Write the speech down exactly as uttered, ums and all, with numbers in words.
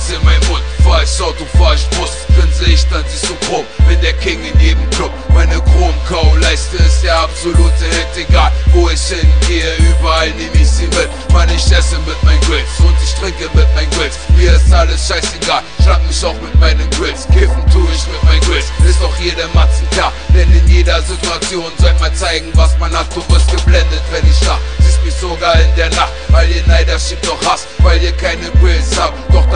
in meinem Mund. Fahr ich Auto, fahr ich Bus, grinse ich, dann siehst du krumm. Bin der King in jedem Club, meine Chromkau-Leiste ist der absolute Hit. Egal wo ich hingehe, überall nehm ich sie mit. Mann, ich esse mit meinen Grills und ich trinke mit meinen Grills. Mir ist alles scheißegal, schlag mich auch mit meinen Grills. Kiffen tu ich mit meinen Grills, ist doch jedem Matzen klar. Denn in jeder Situation sollt man zeigen, was man hat. Du wirst geblendet, wenn ich lach, siehst mich sogar in der Nacht. All ihr Neider schiebt doch Hass, weil ihr keine Grills habt. Doch